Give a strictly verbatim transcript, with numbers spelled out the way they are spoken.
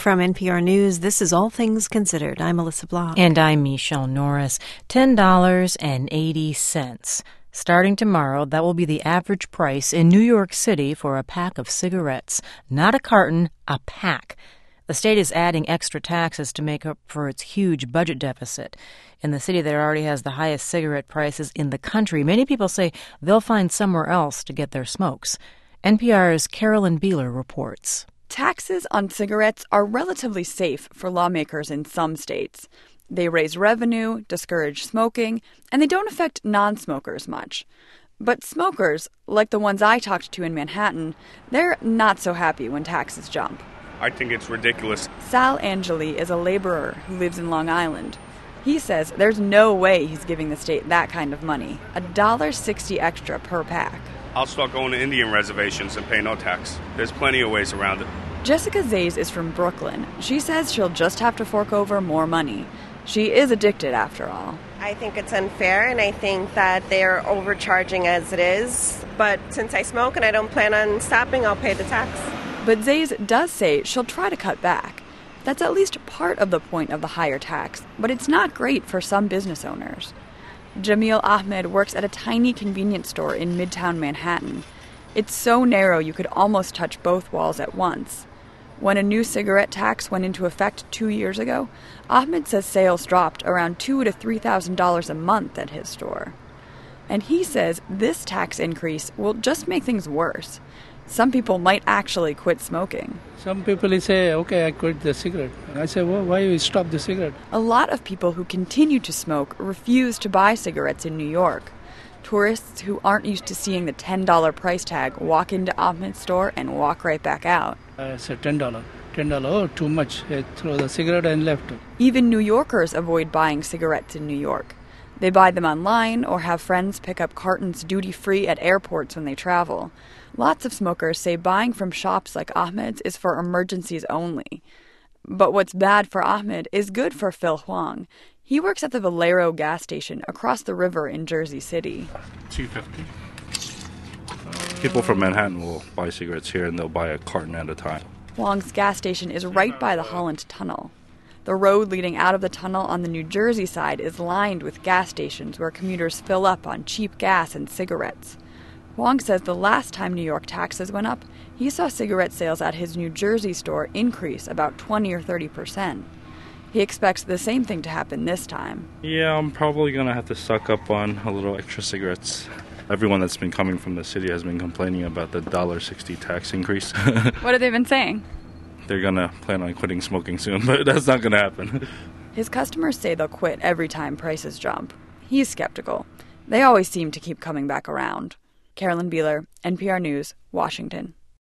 From N P R News, this is All Things Considered. I'm Melissa Block. And I'm Michelle Norris. ten dollars and eighty cents. Starting tomorrow, that will be the average price in New York City for a pack of cigarettes. Not a carton, a pack. The state is adding extra taxes to make up for its huge budget deficit. In the city that already has the highest cigarette prices in the country, many people say they'll find somewhere else to get their smokes. N P R's Carolyn Beeler reports. Taxes on cigarettes are relatively safe for lawmakers in some states. They raise revenue, discourage smoking, and they don't affect non-smokers much. But smokers, like the ones I talked to in Manhattan, they're not so happy when taxes jump. I think it's ridiculous. Sal Angeli is a laborer who lives in Long Island. He says there's no way he's giving the state that kind of money, one dollar sixty extra per pack. I'll start going to Indian reservations and pay no tax. There's plenty of ways around it. Jessica Zays is from Brooklyn. She says she'll just have to fork over more money. She is addicted, after all. I think it's unfair, and I think that they're overcharging as it is. But since I smoke and I don't plan on stopping, I'll pay the tax. But Zays does say she'll try to cut back. That's at least part of the point of the higher tax, but it's not great for some business owners. Jamil Ahmed works at a tiny convenience store in Midtown Manhattan. It's so narrow you could almost touch both walls at once. When a new cigarette tax went into effect two years ago, Ahmed says sales dropped around two to three thousand dollars a month at his store. And he says this tax increase will just make things worse. Some people might actually quit smoking. Some people say, okay, I quit the cigarette. I say, well, why you stop the cigarette? A lot of people who continue to smoke refuse to buy cigarettes in New York. Tourists who aren't used to seeing the ten dollars price tag walk into Ahmed's store and walk right back out. I said ten dollars. ten dollars, oh, too much. I throw the cigarette and left. Even New Yorkers avoid buying cigarettes in New York. They buy them online or have friends pick up cartons duty-free at airports when they travel. Lots of smokers say buying from shops like Ahmed's is for emergencies only. But what's bad for Ahmed is good for Phil Huang. He works at the Valero gas station across the river in Jersey City. two fifty. People from Manhattan will buy cigarettes here, and they'll buy a carton at a time. Huang's gas station is right by the Holland Tunnel. The road leading out of the tunnel on the New Jersey side is lined with gas stations where commuters fill up on cheap gas and cigarettes. Huang says the last time New York taxes went up, he saw cigarette sales at his New Jersey store increase about twenty or thirty percent. He expects the same thing to happen this time. Yeah, I'm probably going to have to suck up on a little extra cigarettes. Everyone that's been coming from the city has been complaining about the one dollar sixty tax increase. What have they been saying? They're going to plan on quitting smoking soon, but that's not going to happen. His customers say they'll quit every time prices jump. He's skeptical. They always seem to keep coming back around. Carolyn Beeler, N P R News, Washington.